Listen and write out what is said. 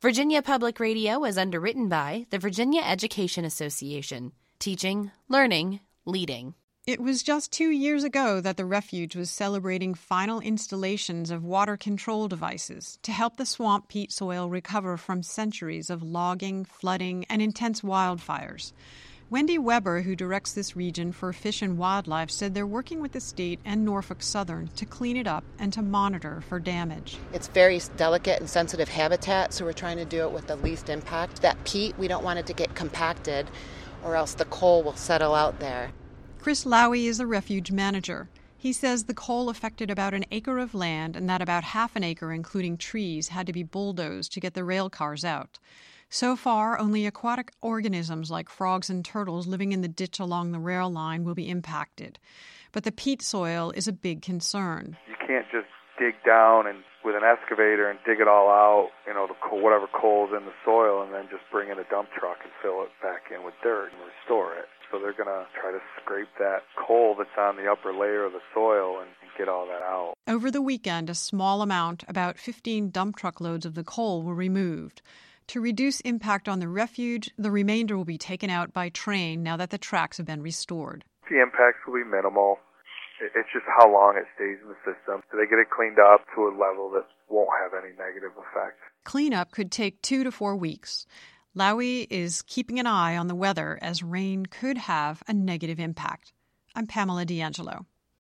Virginia Public Radio is underwritten by the Virginia Education Association. Teaching, learning, leading. It was just 2 years ago that the refuge was celebrating final installations of water control devices to help the swamp peat soil recover from centuries of logging, flooding, and intense wildfires. Wendy Weber, who directs this region for Fish and Wildlife, said they're working with the state and Norfolk Southern to clean it up and to monitor for damage. It's very delicate and sensitive habitat, so we're trying to do it with the least impact. That peat, we don't want it to get compacted, or else the coal will settle out there. Chris Lowy is the refuge manager. He says the coal affected about an acre of land and that about half an acre, including trees, had to be bulldozed to get the rail cars out. So far, only aquatic organisms like frogs and turtles living in the ditch along the rail line will be impacted. But the peat soil is a big concern. You can't just dig down and with an excavator and dig it all out, whatever coal's in the soil, and then just bring in a dump truck and fill it back in with dirt and restore it. So they're going to try to scrape that coal that's on the upper layer of the soil and get all that out. Over the weekend, a small amount, about 15 dump truck loads of the coal, were removed. To reduce impact on the refuge, the remainder will be taken out by train now that the tracks have been restored. The impacts will be minimal. It's just how long it stays in the system. So they get it cleaned up to a level that won't have any negative effect. Cleanup could take 2 to 4 weeks. Lowy is keeping an eye on the weather as rain could have a negative impact. I'm Pamela D'Angelo.